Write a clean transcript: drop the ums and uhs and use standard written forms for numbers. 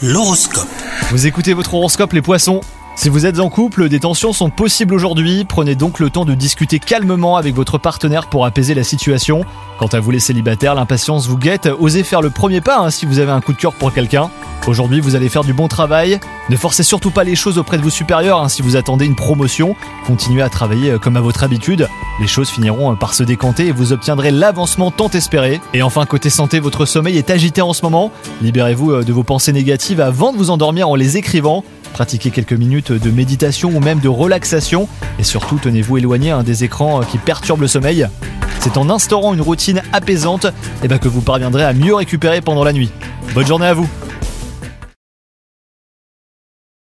L'horoscope. Vous écoutez votre horoscope les poissons. Si vous êtes en couple, des tensions sont possibles aujourd'hui. Prenez donc le temps de discuter calmement avec votre partenaire pour apaiser la situation. Quant à vous les célibataires, l'impatience vous guette. Osez faire le premier pas si vous avez un coup de cœur pour quelqu'un. Aujourd'hui, vous allez faire du bon travail. Ne forcez surtout pas les choses auprès de vos supérieurs si vous attendez une promotion. Continuez à travailler comme à votre habitude. Les choses finiront par se décanter et vous obtiendrez l'avancement tant espéré. Et enfin, côté santé, votre sommeil est agité en ce moment. Libérez-vous de vos pensées négatives avant de vous endormir en les écrivant. Pratiquez quelques minutes de méditation ou même de relaxation. Et surtout, tenez-vous éloigné des écrans qui perturbent le sommeil. C'est en instaurant une routine apaisante que vous parviendrez à mieux récupérer pendant la nuit. Bonne journée à vous!